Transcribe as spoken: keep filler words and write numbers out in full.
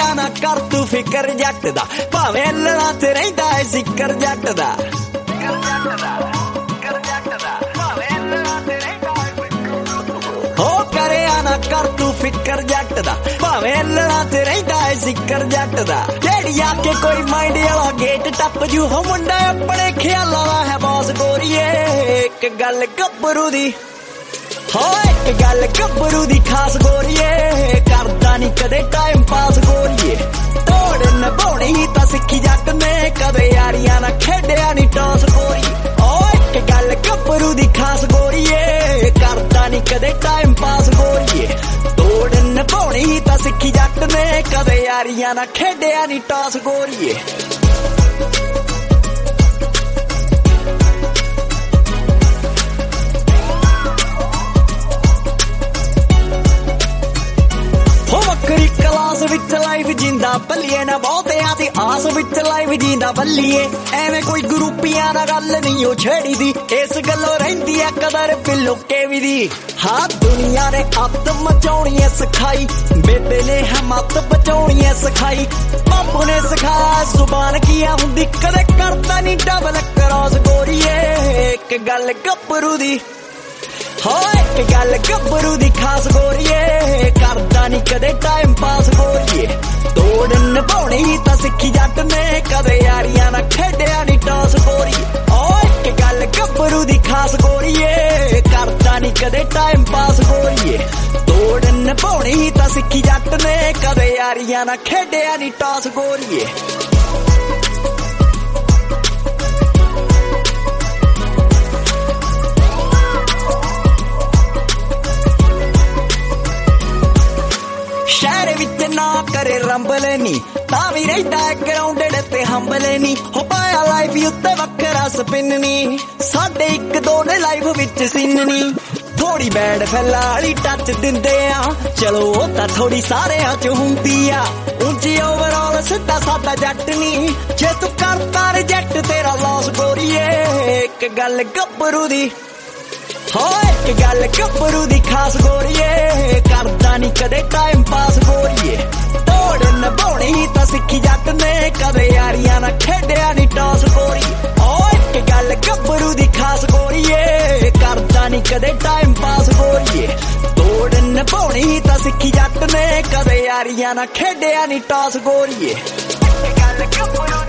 ਕਰਿਆ ਨਾ ਕਰ ਤੂੰ ਫਿਕਰ ਜੱਟ ਦਾ, ਭਾਵੇਂ ਲੜਾ ਤੇ ਰਹਿੰਦਾ ਏ ਜ਼ਿਕਰ ਜੱਟ ਦਾ। ਹੋ ਕਰਿਆ ਨਾ ਕਰ ਤੂੰ ਫਿਕਰ ਜੱਟ ਦਾ, ਭਾਵੇਂ ਲੜਾ ਤੇ ਰਹਿੰਦਾ ਏ ਜ਼ਿਕਰ ਜੱਟ ਦਾ। ਜਿਹੜੀ ਆ ਕੇ ਕੋਈ ਮਾਈਂਡ ਵਾਲਾ ਗੇਟ ਟੱਪ ਜੂ, ਹੋ ਮੁੰਡਾ ਆਪਣੇ ਖਿਆਲਾਂ ਦਾ ਹੈ ਬੌਸ ਗੋਰੀਏ। ਇੱਕ ਗੱਲ ਗੱਭਰੂ ਦੀ, ਹੋ ਇੱਕ ਗੱਲ ਗੱਭਰੂ ਦੀ ਖਾਸ ਗੋਰੀਏ, ਕਰਦਾ ਨੀ ਕਦੇ ਟਾਈਮ ਪਾਸ ਗੋਰੀਏ। ਤੋੜ ਨਿਭਾਉਣੀ ਤਾਂ ਸਿੱਖੀ ਜੱਟ ਨੇ, ਕਦੇ ਯਾਰੀਆਂ ਨਾ ਖੇਡਿਆ ਨੀ ਟੌਸ ਗੋਰੀਏ। ਓ ਇੱਕ ਗੱਲ ਗੱਭਰੂ ਦੀ ਖਾਸ ਗੋਰੀਏ, ਕਰਦਾ ਨੀ ਕਦੇ ਟਾਈਮ ਪਾਸ ਗੋਰੀਏ। ਤੋੜ ਨਿਭਾਉਣੀ ਤਾਂ ਸਿੱਖੀ ਜੱਟ ਨੇ, ਕਦੇ ਯਾਰੀਆਂ ਨਾ ਖੇਡਿਆ ਨੀ ਟੌਸ ਗੋਰੀਏ। ਕਲਾਸ ਵਿੱਚ ਲਾਈਫ ਜਿੰਦਾ ਬੱਲੀਏ ਨਾ, ਬਹੁਤਿਆਂ ਦੀ ਆਸ ਵਿੱਚ ਲਾਈਫ ਜਿੰਦਾ ਬੱਲੀਏ। ਐਵੇਂ ਕੋਈ ਗਰੁੱਪੀਆਂ ਦਾ ਗੱਲ ਨਹੀਂ ਉਹ ਛੇੜੀ ਦੀ, ਇਸ ਗੱਲੋਂ ਰਹਿੰਦੀ ਐ ਕਦਰ ਪਿਲੁਕੇ ਵੀ ਦੀ। ਹਾਂ ਦੁਨੀਆ ਨੇ ਅੱਤ ਮਚਾਉਣੀ ਐ ਸਿਖਾਈ, ਬੇਬੇ ਨੇ ਹਮਤ ਬਚਾਉਣੀ ਐ ਸਿਖਾਈ। ਬਾਪੂ ਨੇ ਸਿਖਾਇਆ ਜ਼ੁਬਾਨ ਕੀਆ ਹੁੰਦੀ, ਕਦੇ ਕਰਦਾ ਨੀ ਡਬਲ ਕ੍ਰਾਸ ਗੋਰੀਏ। ਇੱਕ ਗੱਲ ਗੱਭਰੂ ਦੀ, ਹੋ ਇੱਕ ਗੱਲ ਗੱਭਰੂ ਦੀ ਖਾਸ ਗੋਰੀਏ, ਕਰਦਾ ਨੀ ਕਦੇ ਟਾਈਮ ਪਾਸ ਗੋਰੀਏ। ਤੋੜ ਨਿਭਾਉਣੀ ਤਾਂ ਸਿੱਖੀ ਜੱਟ ਨੇ, ਕਦੇ ਯਾਰੀਆਂ ਨਾ ਖੇਡਿਆ ਨੀ ਟੌਸ ਗੋਰੀਏ। ਓ ਇੱਕ ਗੱਲ ਗੱਭਰੂ ਦੀ ਖਾਸ ਗੋਰੀਏ, ਕਰਦਾ ਨੀ ਕਦੇ ਟਾਈਮ ਪਾਸ ਗੋਰੀਏ। ਤੋੜ ਨਿਭਾਉਣੀ ਤਾਂ ਸਿੱਖੀ ਜੱਟ ਨੇ, ਕਦੇ ਯਾਰੀਆਂ ਨਾ ਖੇਡਿਆ ਨੀ ਟੌਸ ਗੋਰੀਏ। ਸ਼ਹਿਰ ਵਿੱਚ ਨਾ ਕਰੇ ਰੰਬਲੇ ਨੀ, ਤਾਂ ਵੀ ਰਹਿੰਦਾ ਗਰਾਊਂਡਡ ਤੇ ਹੰਬਲੇ ਨੀ। ਹੋ ਪਾਇਆ ਲਾਈਫ ਉੱਤੇ ਵੱਖਰਾ ਸਪਿਨ ਨੀ, ਸਾਡੇ ਇੱਕ ਦੋ ਨੇ ਲਾਈਫ ਵਿੱਚ ਸੀਨ ਨੀ। ਥੋੜੀ ਬੈਡ ਫੈਲਾ ਵਾਲੀ ਟੱਚ ਦਿੰਦੇ ਆ, ਚਲੋ ਉਹ ਤਾਂ ਥੋੜੀ ਸਾਰਿਆਂ ਚ ਹੁੰਦੀ ਆ। ਉੱਚੀ ਓਵਰਆਲ ਸਿੱਧਾ ਸਾਡਾ ਜੱਟ ਨੀ, ਜੇ ਤੂੰ ਕਰਦਾ ਰਿਜੈਕਟ ਤੇਰਾ ਲਾਸ ਗੋਰੀਏ। ਇੱਕ ਗੱਲ ਗੱਭਰੂ ਦੀ, ਹੋ ਇੱਕ ਗੱਲ ਗੱਭਰੂ ਦੀ ਖਾਸ ਗੋਰੀਏ, ਕਰਦਾ ਨੀ ਕਦੇ ਟਾਈਮ ਪਾਸ ਗੋਰੀਏ। ਤੋੜ ਨਿਭਾਉਣੀ ਤਾਂ ਸਿੱਖੀ ਜੱਟ ਨੇ, ਕਦੇ ਯਾਰੀਆਂ ਨਾ ਖੇਡਿਆ ਨੀ ਟੌਸ ਗੋਰੀਏ। ਓ ਇੱਕ ਗੱਲ ਗੱਭਰੂ ਦੀ ਖਾਸ ਗੋਰੀਏ, ਕਰਦਾ ਨੀ ਕਦੇ ਟਾਈਮ ਪਾਸ ਗੋਰੀਏ। ਤੋੜ ਨਿਭਾਉਣੀ ਤਾਂ ਸਿੱਖੀ ਜੱਟ ਨੇ, ਕਦੇ ਯਾਰੀਆਂ ਨਾ ਖੇਡਿਆ ਨੀ ਟੌਸ ਗੋਰੀਏ। ਇੱਕ ਗੱਲ ਗੱਭਰੂ